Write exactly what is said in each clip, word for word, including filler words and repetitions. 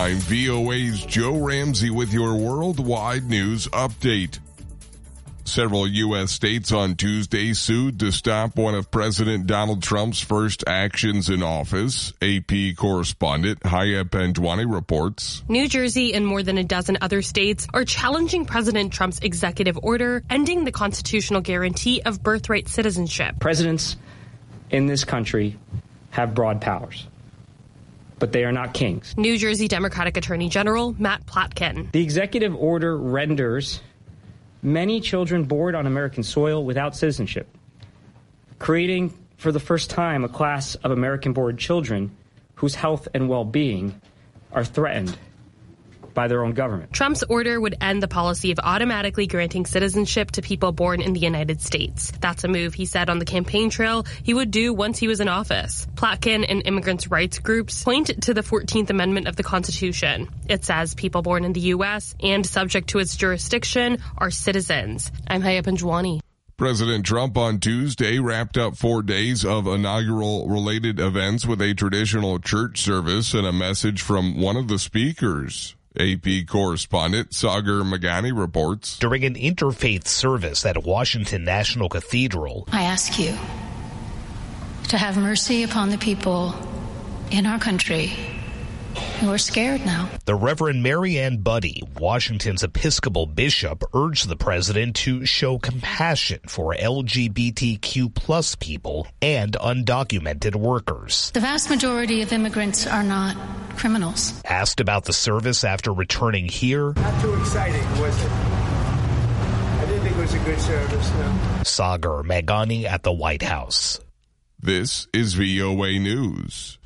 I'm V O A's Joe Ramsey with your worldwide news update. Several U S states on Tuesday sued to stop one of President Donald Trump's first actions in office. A P correspondent Haya Pendwani reports. New Jersey and more than a dozen other states are challenging President Trump's executive order ending the constitutional guarantee of birthright citizenship. Presidents in this country have broad powers, but they are not kings. New Jersey Democratic Attorney General Matt Plotkin. The executive order renders many children born on American soil without citizenship, creating for the first time a class of American-born children whose health and well-being are threatened by their own government. Trump's order would end the policy of automatically granting citizenship to people born in the United States. That's a move, he said on the campaign trail, he would do once he was in office. Plotkin and immigrants' rights groups point to the fourteenth Amendment of the Constitution. It says people born in the U S and subject to its jurisdiction are citizens. I'm Haya Pendwani. President Trump on Tuesday wrapped up four days of inaugural related events with a traditional church service and a message from one of the speakers. A P correspondent Sagar Magani reports. During an interfaith service at Washington National Cathedral, I ask you to have mercy upon the people in our country who are scared now. The Reverend Mary Ann Buddy, Washington's Episcopal bishop, urged the president to show compassion for L G B T Q plus people and undocumented workers. The vast majority of immigrants are not criminals. Asked about the service after returning here. Not too exciting, was it? I didn't think it was a good service, no. Sagar Magani at the White House. This is V O A News.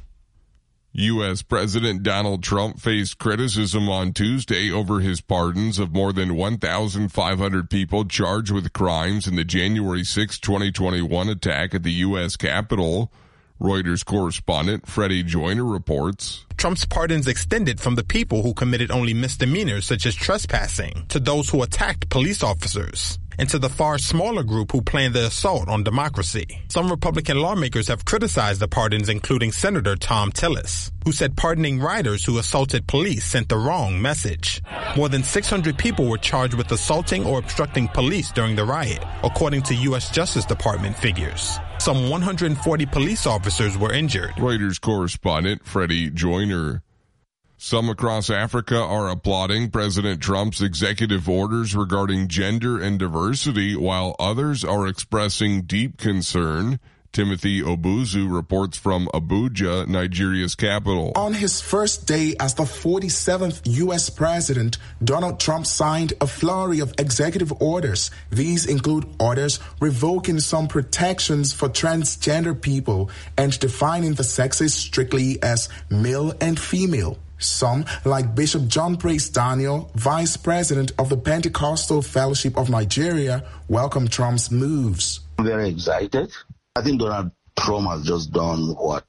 U S. President Donald Trump faced criticism on Tuesday over his pardons of more than one thousand five hundred people charged with crimes in the January sixth, twenty twenty-one attack at the U S Capitol. Reuters correspondent Freddie Joyner reports. Trump's pardons extended from the people who committed only misdemeanors such as trespassing to those who attacked police officers, and to the far smaller group who planned the assault on democracy. Some Republican lawmakers have criticized the pardons, including Senator Thom Tillis, who said pardoning rioters who assaulted police sent the wrong message. More than six hundred people were charged with assaulting or obstructing police during the riot, according to U S Justice Department figures. Some one hundred forty police officers were injured. Reuters correspondent Freddie Joyner. Some across Africa are applauding President Trump's executive orders regarding gender and diversity, while others are expressing deep concern. Timothy Obuzu reports from Abuja, Nigeria's capital. On his first day as the forty-seventh U S president, Donald Trump signed a flurry of executive orders. These include orders revoking some protections for transgender people and defining the sexes strictly as male and female. Some, like Bishop John Praise Daniel, vice president of the Pentecostal Fellowship of Nigeria, welcome Trump's moves. I'm very excited. I think Donald Trump has just done what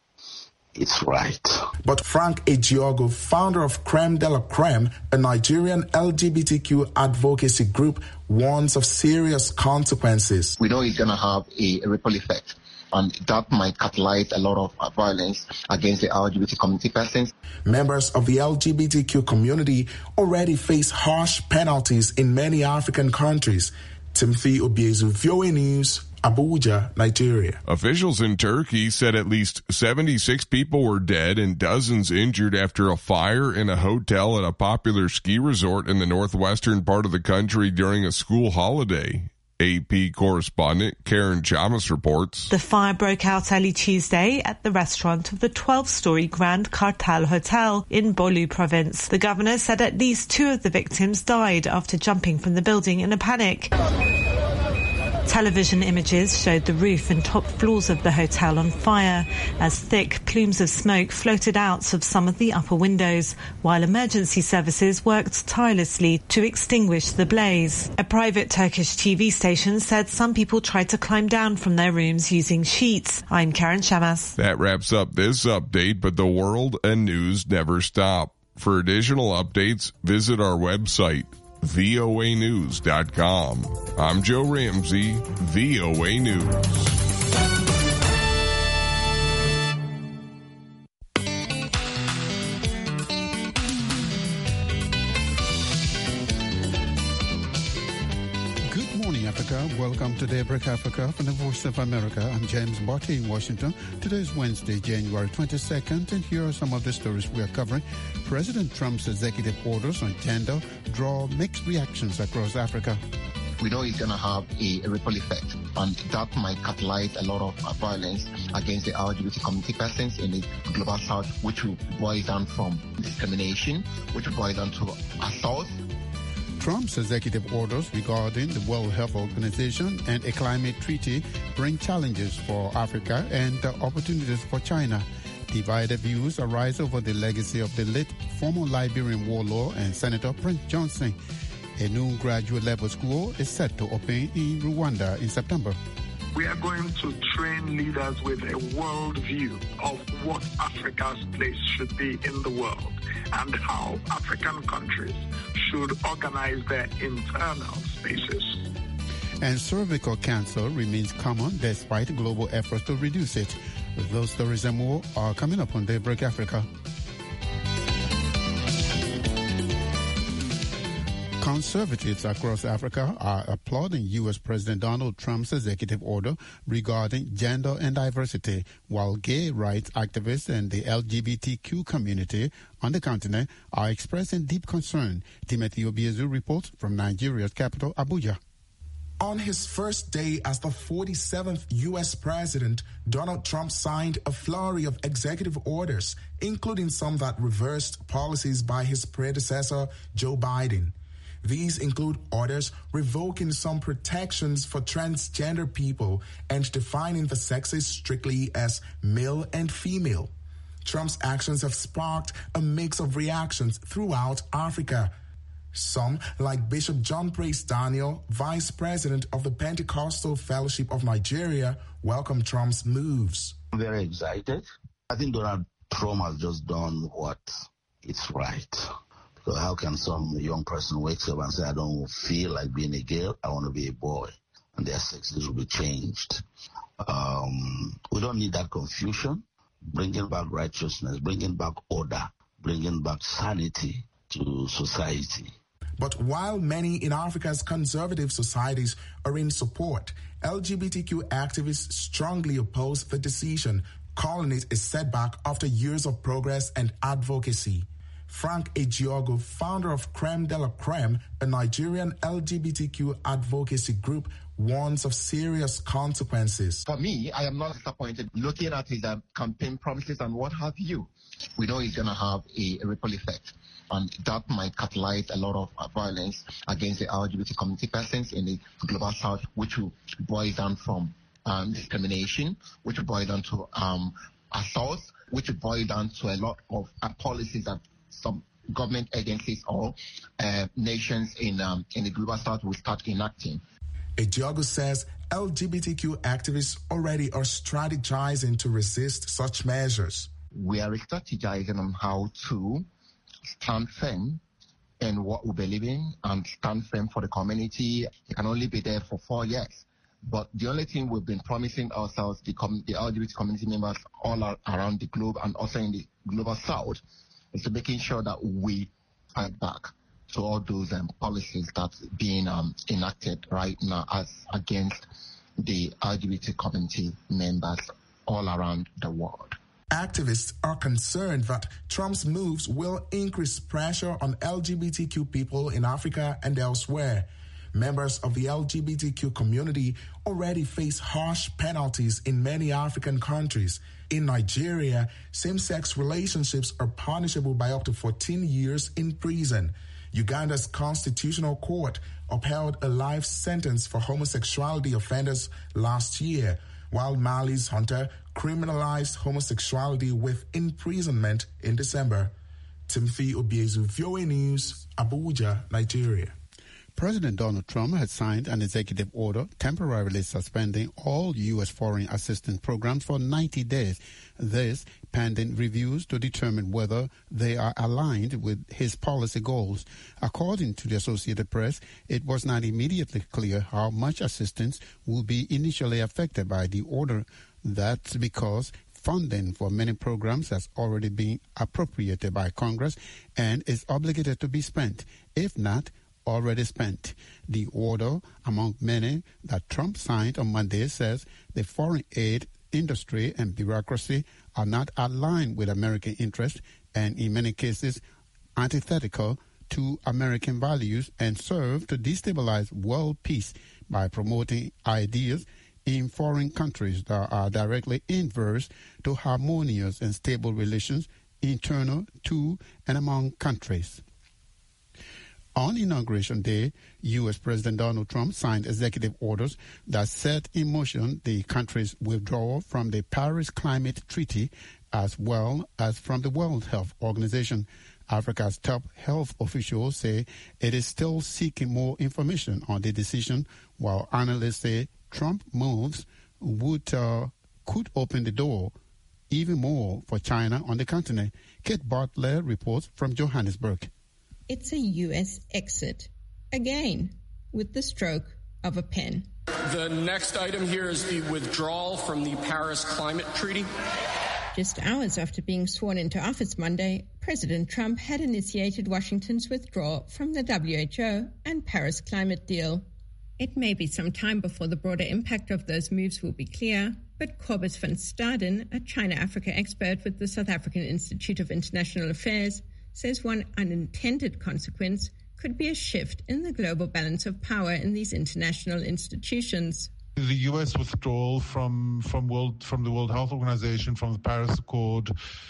is right. But Frank Ejiogo, founder of Creme de la Creme, a Nigerian L G B T Q advocacy group, warns of serious consequences. We know it's going to have a ripple effect, and that might catalyze a lot of violence against the L G B T community persons. Members of the L G B T Q community already face harsh penalties in many African countries. Timothy Obiezu, V O A News, Abuja, Nigeria. Officials in Turkey said at least seventy-six people were dead and dozens injured after a fire in a hotel at a popular ski resort in the northwestern part of the country during a school holiday. A P correspondent Karen Chamas reports. The fire broke out early Tuesday at the restaurant of the twelve-story Grand Kartal Hotel in Bolu province. The governor said at least two of the victims died after jumping from the building in a panic. Television images showed the roof and top floors of the hotel on fire as thick plumes of smoke floated out of some of the upper windows, while emergency services worked tirelessly to extinguish the blaze. A private Turkish T V station said some people tried to climb down from their rooms using sheets. I'm Karen Chamas. That wraps up this update, but the world and news never stop. For additional updates, visit our website, V O A news dot com. I'm Joe Ramsey, V O A News. Welcome to Daybreak Africa from the Voice of America. I'm James Botti in Washington. Today is Wednesday, January twenty-second, and here are some of the stories we are covering. President Trump's executive orders on gender draw mixed reactions across Africa. We know it's going to have a, a ripple effect, and that might catalyze a lot of uh, violence against the L G B T community persons in the global south, which will boil down from discrimination, which will boil down to assault. Trump's executive orders regarding the World Health Organization and a climate treaty bring challenges for Africa and uh, opportunities for China. Divided views arise over the legacy of the late former Liberian warlord and Senator Prince Johnson. A new graduate level school is set to open in Rwanda in September. We are going to train leaders with a world view of what Africa's place should be in the world and how African countries should organize their internal spaces. And cervical cancer remains common despite global efforts to reduce it. Those stories and more are coming up on Daybreak Africa. Conservatives across Africa are applauding U S. President Donald Trump's executive order regarding gender and diversity, while gay rights activists and the L G B T Q community on the continent are expressing deep concern. Timothy Obiezu reports from Nigeria's capital, Abuja. On his first day as the forty-seventh U S president, Donald Trump signed a flurry of executive orders, including some that reversed policies by his predecessor, Joe Biden. These include orders revoking some protections for transgender people and defining the sexes strictly as male and female. Trump's actions have sparked a mix of reactions throughout Africa. Some, like Bishop John Praise Daniel, vice president of the Pentecostal Fellowship of Nigeria, welcome Trump's moves. I'm very excited. I think Donald Trump has just done what is right. So how can some young person wake up and say, I don't feel like being a girl, I want to be a boy, and their sexes will be changed. Um, we don't need that confusion. Bringing back righteousness, bringing back order, bringing back sanity to society. But while many in Africa's conservative societies are in support, L G B T Q activists strongly oppose the decision, calling it a setback after years of progress and advocacy. Frank Ejiogu, founder of Creme de la Creme, a Nigerian L G B T Q advocacy group, warns of serious consequences. For me, I am not disappointed looking at his uh, campaign promises and what have you. We know he's going to have a, a ripple effect, and that might catalyze a lot of uh, violence against the L G B T community persons in the global south, which will boil down from um, discrimination, which will boil down to um, assault, which will boil down to a lot of uh, policies that some government agencies or uh, nations in um, in the global south will start enacting. Ejiogu says L G B T Q activists already are strategizing to resist such measures. We are strategizing on how to stand firm in what we believe in and stand firm for the community. It can only be there for four years. But the only thing we've been promising ourselves, the, com- the L G B T community members all are around the globe and also in the global south, is to making sure that we fight back to all those um, policies that's being um, enacted right now as against the L G B T community members all around the world. Activists are concerned that Trump's moves will increase pressure on L G B T Q people in Africa and elsewhere. Members of the L G B T Q community already face harsh penalties in many African countries. In Nigeria, same-sex relationships are punishable by up to fourteen years in prison. Uganda's constitutional court upheld a life sentence for homosexuality offenders last year, while Mali's junta criminalized homosexuality with imprisonment in December. Timothy Obiezu, V O A News, Abuja, Nigeria. President Donald Trump has signed an executive order temporarily suspending all U S foreign assistance programs for ninety days. This pending reviews to determine whether they are aligned with his policy goals. According to the Associated Press, it was not immediately clear how much assistance will be initially affected by the order. That's because funding for many programs has already been appropriated by Congress and is obligated to be spent. If not, already spent. The order, among many that Trump signed on Monday, says the foreign aid industry and bureaucracy are not aligned with American interests and, in many cases, antithetical to American values and serve to destabilize world peace by promoting ideas in foreign countries that are directly inverse to harmonious and stable relations internal to and among countries. On Inauguration Day, U S. President Donald Trump signed executive orders that set in motion the country's withdrawal from the Paris Climate Treaty as well as from the World Health Organization. Africa's top health officials say it is still seeking more information on the decision, while analysts say Trump moves would uh, could open the door even more for China on the continent. Kate Bartlett reports from Johannesburg. It's a U S exit, again, with the stroke of a pen. The next item here is the withdrawal from the Paris Climate Treaty. Just hours after being sworn into office Monday, President Trump had initiated Washington's withdrawal from the W H O and Paris climate deal. It may be some time before the broader impact of those moves will be clear, but Cobus van Staden, a China-Africa expert with the South African Institute of International Affairs, says one unintended consequence could be a shift in the global balance of power in these international institutions. The U S withdrawal from from world from the World Health Organization, from the Paris Accord,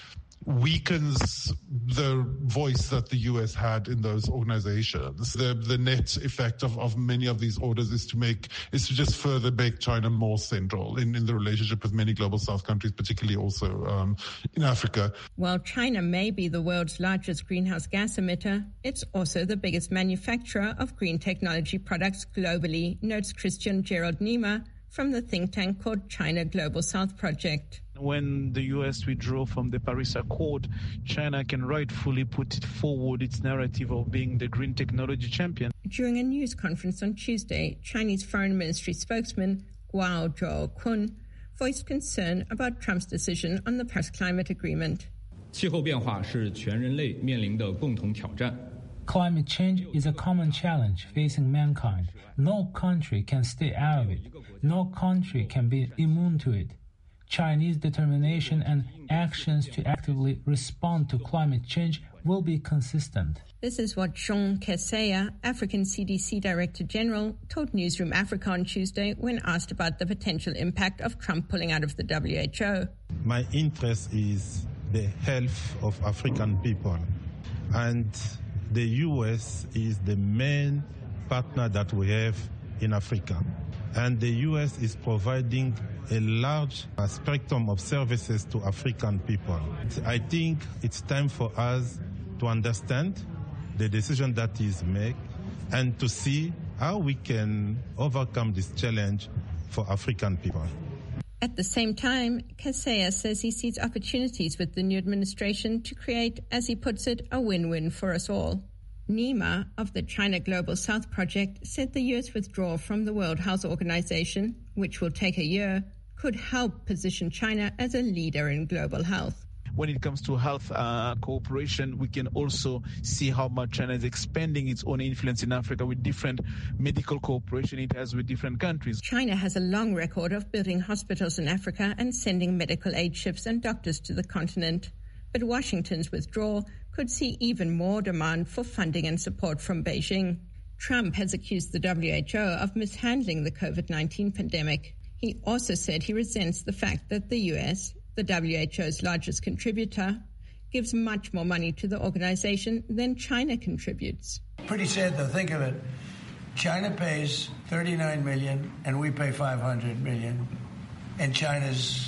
weakens the voice that the U S had in those organizations. The the net effect of, of many of these orders is to make is to just further make China more central in, in the relationship with many global South countries, particularly also um, in Africa. While China may be the world's largest greenhouse gas emitter, it's also the biggest manufacturer of green technology products globally, notes Christian Gerald Niemer from the think tank called China Global South Project. When the U S withdrew from the Paris Accord, China can rightfully put it forward its narrative of being the green technology champion. During a news conference on Tuesday, Chinese Foreign Ministry spokesman Guo Zhou-kun voiced concern about Trump's decision on the Paris Climate Agreement. 气候变化是全人类面临的共同挑战。 Climate change is a common challenge facing mankind. No country can stay out of it. No country can be immune to it. Chinese determination and actions to actively respond to climate change will be consistent. This is what Jean Kaseya, African C D C Director General, told Newsroom Africa on Tuesday when asked about the potential impact of Trump pulling out of the W H O. My interest is the health of African people, and the U S is the main partner that we have in Africa. And the U S is providing a large uh, spectrum of services to African people. I think it's time for us to understand the decision that is made and to see how we can overcome this challenge for African people. At the same time, Kaseya says he sees opportunities with the new administration to create, as he puts it, a win-win for us all. Nima of the China Global South Project said the U S withdrawal from the World Health Organization, which will take a year, could help position China as a leader in global health. When it comes to health uh, cooperation, we can also see how much China is expanding its own influence in Africa with different medical cooperation it has with different countries. China has a long record of building hospitals in Africa and sending medical aid ships and doctors to the continent. But Washington's withdrawal could see even more demand for funding and support from Beijing. Trump has accused the W H O of mishandling the COVID nineteen pandemic. He also said he resents the fact that the U S, the W H O's largest contributor, gives much more money to the organization than China contributes. Pretty sad to think of it. China pays thirty-nine million dollars and we pay five hundred million dollars, and China's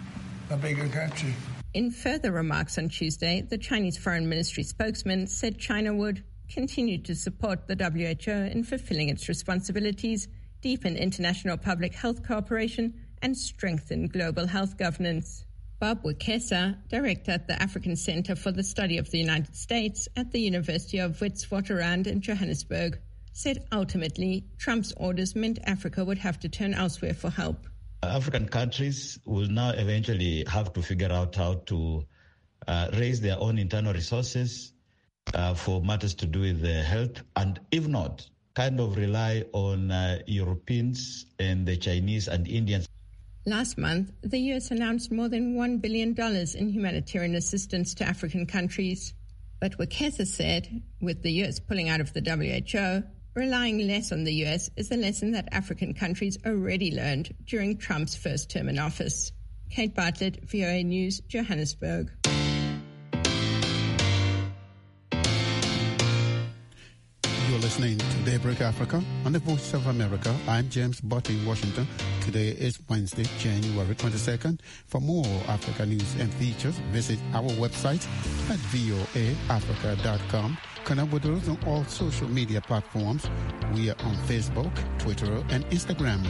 a bigger country. In further remarks on Tuesday, the Chinese Foreign Ministry spokesman said China would continue to support the W H O in fulfilling its responsibilities, deepen international public health cooperation, and strengthen global health governance. Bob Wekesa, director at the African Center for the Study of the United States at the University of Witwatersrand in Johannesburg, said ultimately Trump's orders meant Africa would have to turn elsewhere for help. African countries will now eventually have to figure out how to uh, raise their own internal resources uh, for matters to do with uh, health, and if not, kind of rely on uh, Europeans and the Chinese and Indians. Last month, the U S announced more than one billion dollars in humanitarian assistance to African countries. But Wekesa said, with the U S pulling out of the W H O, relying less on the U S is a lesson that African countries already learned during Trump's first term in office. Kate Bartlett, V O A News, Johannesburg. You're listening to Daybreak Africa on the Voice of America. I'm James Butt in Washington. Today is Wednesday, January twenty-second. For more Africa news and features, visit our website at voa africa dot com. Connect with us on all social media platforms. We are on Facebook, Twitter, and Instagram.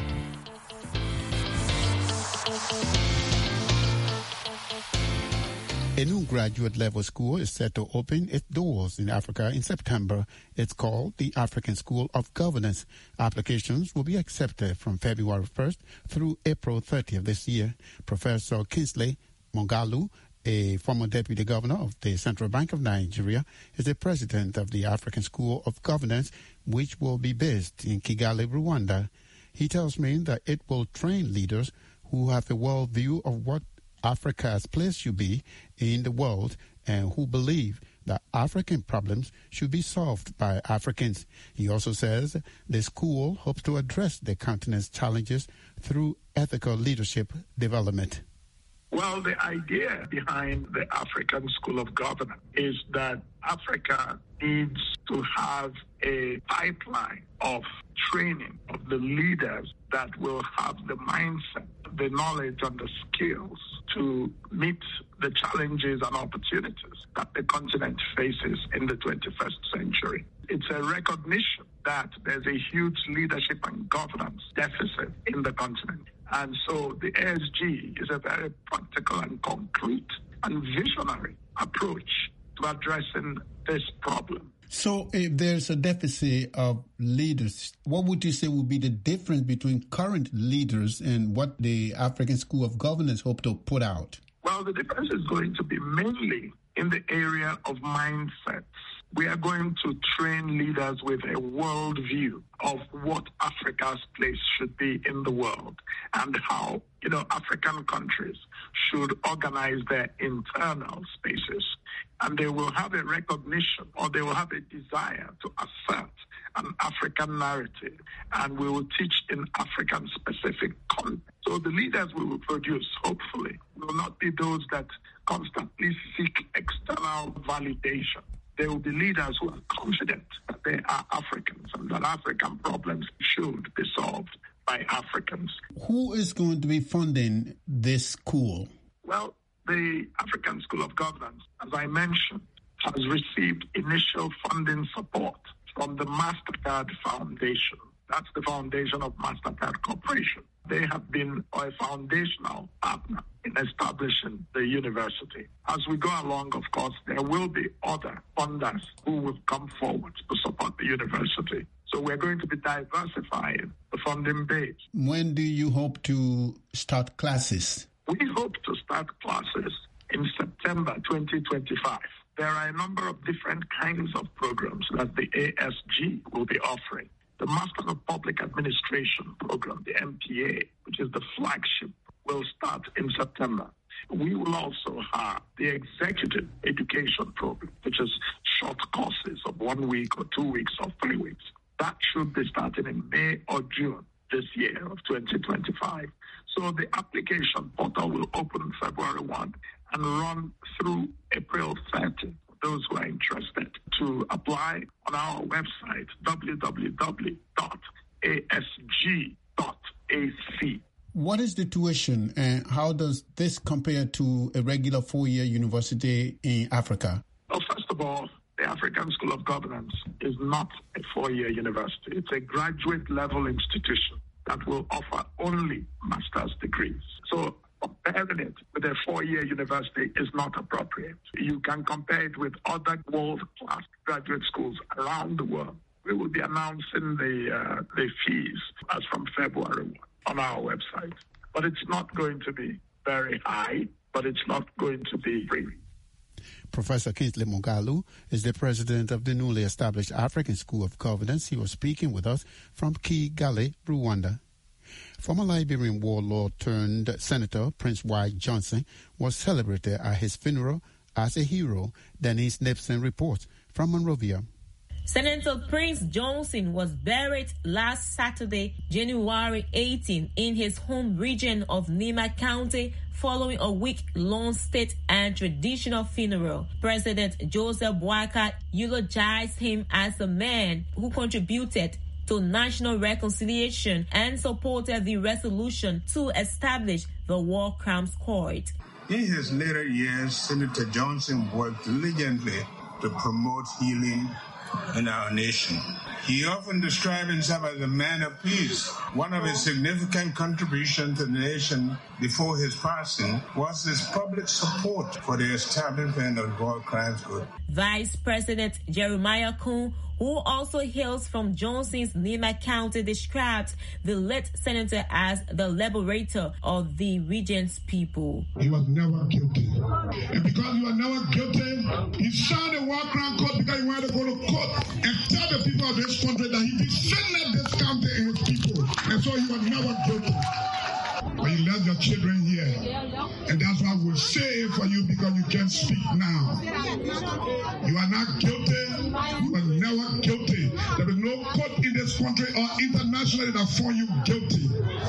A new graduate level school is set to open its doors in Africa in September. It's called the African School of Governance. Applications will be accepted from February first through April thirtieth this year. Professor Kingsley Moghalu, a former deputy governor of the Central Bank of Nigeria, is the president of the African School of Governance, which will be based in Kigali, Rwanda. He tells me that it will train leaders who have a world view of what Africa's place should be in the world and who believe that African problems should be solved by Africans. He also says the school hopes to address the continent's challenges through ethical leadership development. Well, the idea behind the African School of Governance is that Africa needs to have a pipeline of training of the leaders that will have the mindset, the knowledge, and the skills to meet the challenges and opportunities that the continent faces in the twenty-first century. It's a recognition that there's a huge leadership and governance deficit in the continent. And so the A S G is a very practical and concrete and visionary approach to addressing this problem. So if there's a deficit of leaders, what would you say would be the difference between current leaders and what the African School of Governance hope to put out? Well, the difference is going to be mainly in the area of mindsets. We are going to train leaders with a world view of what Africa's place should be in the world and how, you know, African countries should organize their internal spaces. And they will have a recognition or they will have a desire to assert an African narrative, and we will teach in African-specific content. So the leaders we will produce, hopefully, will not be those that constantly seek external validation. They will be leaders who are confident that they are Africans and that African problems should be solved by Africans. Who is going to be funding this school? Well, the African School of Governance, as I mentioned, has received initial funding support from the MasterCard Foundation. That's the foundation of MasterCard Corporation. They have been a foundational partner in establishing the university. As we go along, of course, there will be other funders who will come forward to support the university. So we're going to be diversifying the funding base. When do you hope to start classes? We hope to start classes in September twenty twenty-five. There are a number of different kinds of programs that the A S G will be offering. The Master of Public Administration program, the M P A, which is the flagship, will start in September. We will also have the Executive Education program, which is short courses of one week or two weeks or three weeks. That should be starting in May or June this year of twenty twenty-five. So the application portal will open February first and run through April thirtieth. Those who are interested to apply on our website, w w w dot a s g dot a c. What is the tuition and how does this compare to a regular four-year university in Africa? Well, first of all, the African School of Governance is not a four-year university. It's a graduate-level institution that will offer only master's degrees. So comparing it with a four-year university is not appropriate. You can compare it with other world-class graduate schools around the world. We will be announcing the uh, the fees as from February first on our website. But it's not going to be very high, but it's not going to be free. Professor Kingsley Moghalu is the president of the newly established African School of Governance. He was speaking with us from Kigali, Rwanda. Former Liberian warlord turned Senator Prince White Johnson was celebrated at his funeral as a hero. Denise Nipson reports from Monrovia. Senator Prince Johnson was buried last Saturday, January eighteenth, in his home region of Nima County following a week-long state and traditional funeral. President Joseph Boakai eulogized him as a man who contributed to national reconciliation and supported the resolution to establish the War Crimes Court. In his later years, Senator Johnson worked diligently to promote healing in our nation. He often described himself as a man of peace. One of his significant contributions to the nation before his passing was his public support for the establishment of War Crimes Court. Vice President Jeremiah Kuhn, who also hails from Johnson's Nima County, described the late senator as the liberator of the region's people. He was never guilty. And because he was never guilty, he signed a war crime court because he wanted to go to court and tell the people of this country that he defended this county and his people. And so he was never guilty. But you left your children here. And that's why we'll say it for you because you can't speak now. You are not guilty. You were never guilty. There is no court in this country or internationally that found you guilty.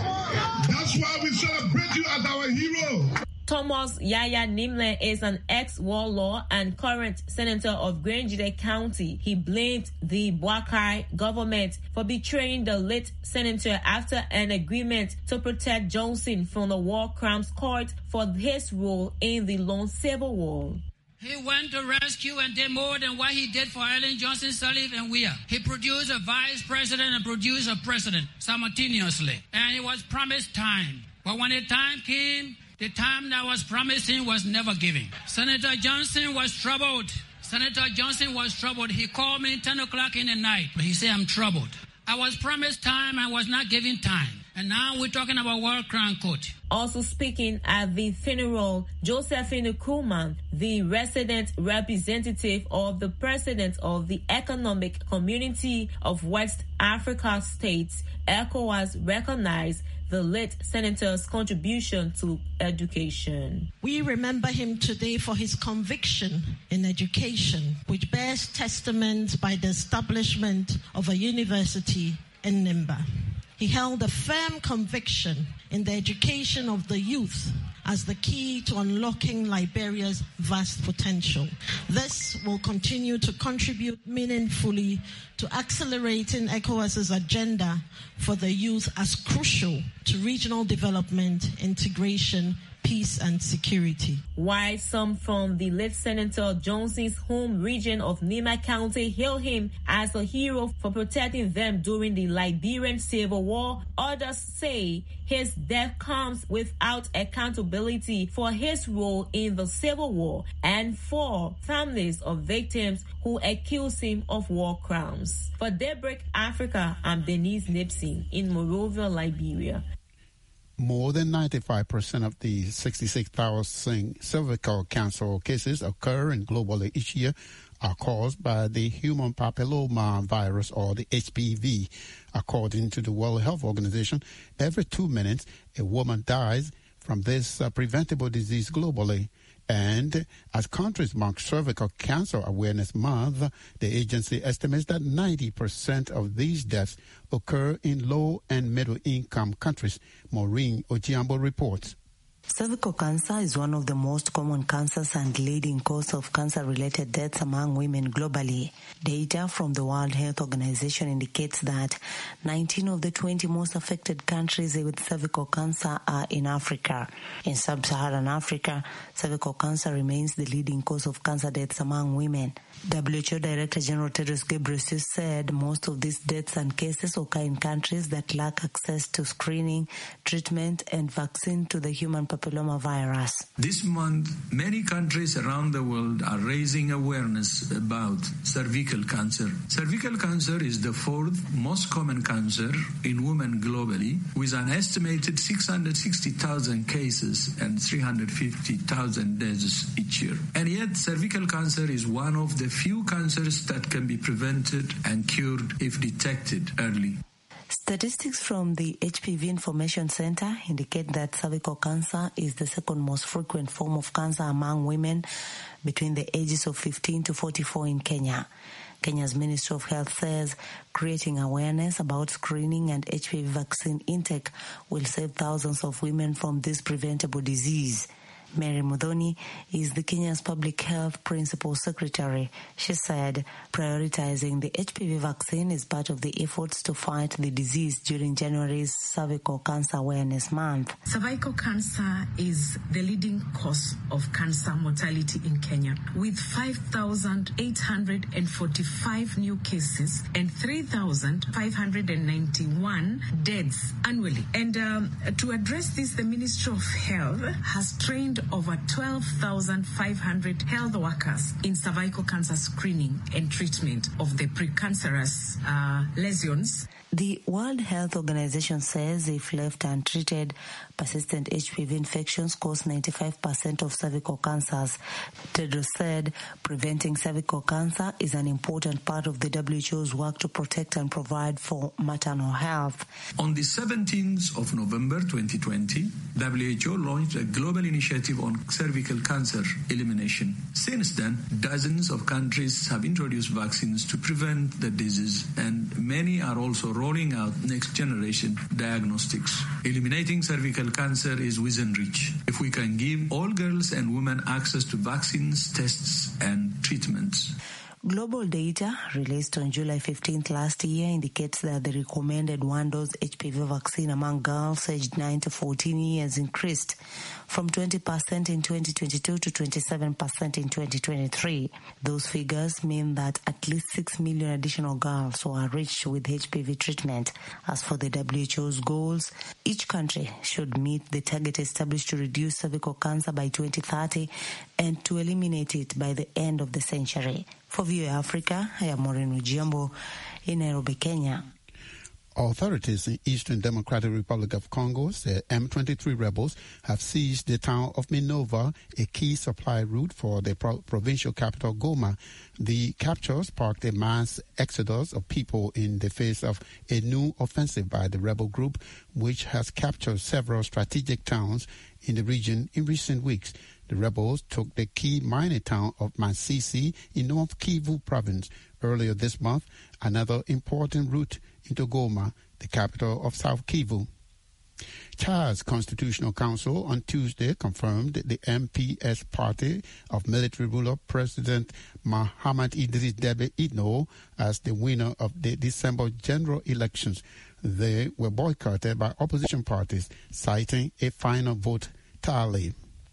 That's why we celebrate you as our hero. Thomas Yaya Nimle is an ex-warlord and current senator of Grangede County. He blamed the Boakai government for betraying the late senator after an agreement to protect Johnson from the War Crimes Court for his role in the Long Civil War. He went to rescue and did more than what he did for Ellen Johnson Sirleaf and Weir. He produced a vice president and produced a president simultaneously. And he was promised time. But when the time came, the time that was promising was never given. Senator Johnson was troubled. Senator Johnson was troubled. He called me ten o'clock in the night. He said, I'm troubled. I was promised time and was not given time. And now we're talking about War Crime Court. Also speaking at the funeral, Josephine Kuhlman, the resident representative of the president of the Economic Community of West Africa States, ECOWAS, recognized the late senator's contribution to education. We remember him today for his conviction in education, which bears testament by the establishment of a university in Nimba. He held a firm conviction in the education of the youth as the key to unlocking Liberia's vast potential. This will continue to contribute meaningfully to accelerating ECOWAS's agenda for the youth as crucial to regional development, integration, peace and security. While some from the late Senator Johnson's home region of Nima County hail him as a hero for protecting them during the Liberian Civil War, others say his death comes without accountability for his role in the Civil War and for families of victims who accuse him of war crimes. For Daybreak Africa, I'm Denise Nipson in Monrovia, Liberia. More than ninety-five percent of the sixty-six thousand cervical cancer cases occurring globally each year are caused by the human papilloma virus, or the H P V. According to the World Health Organization, every two minutes a woman dies from this uh, preventable disease globally. And as countries mark Cervical Cancer Awareness Month, the agency estimates that ninety percent of these deaths occur in low and middle income countries. Maureen Ojiambo reports. Cervical cancer is one of the most common cancers and leading cause of cancer-related deaths among women globally. Data from the World Health Organization indicates that nineteen of the twenty most affected countries with cervical cancer are in Africa. In sub-Saharan Africa, cervical cancer remains the leading cause of cancer deaths among women. W H O Director General Tedros Ghebreyesus said most of these deaths and cases occur in countries that lack access to screening, treatment, and vaccine to the human papilloma papillomavirus. This month, many countries around the world are raising awareness about cervical cancer. Cervical cancer is the fourth most common cancer in women globally, with an estimated six hundred sixty thousand cases and three hundred fifty thousand deaths each year. And yet, cervical cancer is one of the few cancers that can be prevented and cured if detected early. Statistics from the H P V Information Center indicate that cervical cancer is the second most frequent form of cancer among women between the ages of fifteen to forty-four in Kenya. Kenya's Ministry of Health says creating awareness about screening and H P V vaccine intake will save thousands of women from this preventable disease. Mary Muthoni is the Kenya's Public Health Principal Secretary. She said prioritizing the H P V vaccine is part of the efforts to fight the disease during January's Cervical Cancer Awareness Month. Cervical cancer is the leading cause of cancer mortality in Kenya, with five thousand eight hundred forty-five new cases and three thousand five hundred ninety-one deaths annually. And um, to address this, the Ministry of Health has trained over twelve thousand five hundred health workers in cervical cancer screening and treatment of the precancerous uh, lesions. The World Health Organization says if left untreated, persistent H P V infections cause ninety-five percent of cervical cancers. Tedros said preventing cervical cancer is an important part of the W H O's work to protect and provide for maternal health. On the seventeenth of November twenty twenty, W H O launched a global initiative on cervical cancer elimination. Since then, dozens of countries have introduced vaccines to prevent the disease, and many are also rolling out next-generation diagnostics. Eliminating cervical cancer is within reach if we can give all girls and women access to vaccines, tests, and treatments. Global data released on July fifteenth last year indicates that the recommended one-dose H P V vaccine among girls aged nine to fourteen years increased from twenty percent in twenty twenty-two to twenty-seven percent in twenty twenty-three. Those figures mean that at least six million additional girls were reached with H P V treatment. As for the W H O's goals, each country should meet the target established to reduce cervical cancer by twenty thirty and to eliminate it by the end of the century. For V O A Africa, I am Maureen Ujiambo in Nairobi, Kenya. Authorities in Eastern Democratic Republic of Congo say M twenty-three rebels have seized the town of Minova, a key supply route for the pro- provincial capital Goma. The captures sparked a mass exodus of people in the face of a new offensive by the rebel group, which has captured several strategic towns in the region in recent weeks. The rebels took the key mining town of Masisi in North Kivu province earlier this month, another important route into Goma, the capital of South Kivu. Chad's Constitutional Council on Tuesday confirmed the M P S party of military ruler President Mahamat Idris Deby Itno as the winner of the December general elections. They were boycotted by opposition parties, citing a final vote tally.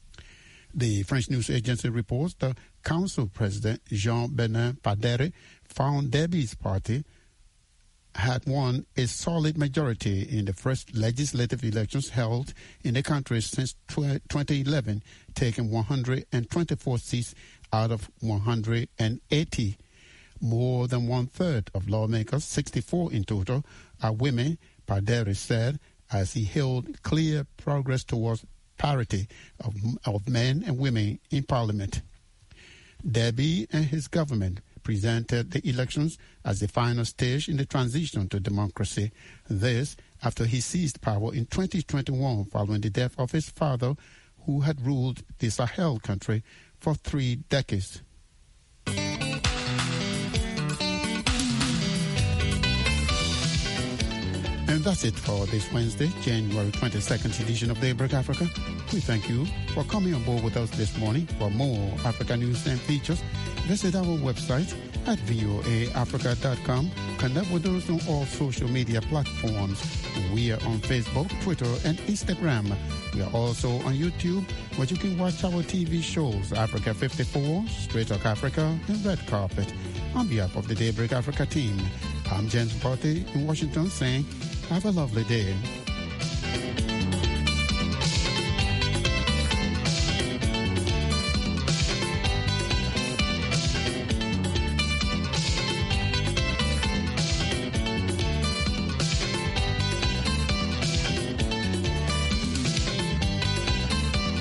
The French news agency reports the council president Jean-Bernard Padere found Deby's party had won a solid majority in the first legislative elections held in the country since twenty eleven, taking one hundred twenty-four seats out of one hundred eighty. More than one-third of lawmakers, sixty-four in total, are women, Padere said, as he hailed clear progress towards parity of, of men and women in parliament. Deby and his government presented the elections as the final stage in the transition to democracy. This after he seized power in twenty twenty-one following the death of his father, who had ruled the Sahel country for three decades. And that's it for this Wednesday, January twenty-second edition of Daybreak Africa. We thank you for coming on board with us this morning. For more Africa news and features, visit our website at voa africa dot com. Connect with us on all social media platforms. We are on Facebook, Twitter, and Instagram. We are also on YouTube, where you can watch our T V shows, Africa fifty-four, Straight Talk Africa, and Red Carpet. On behalf of the Daybreak Africa team, I'm James Party in Washington saying, have a lovely day.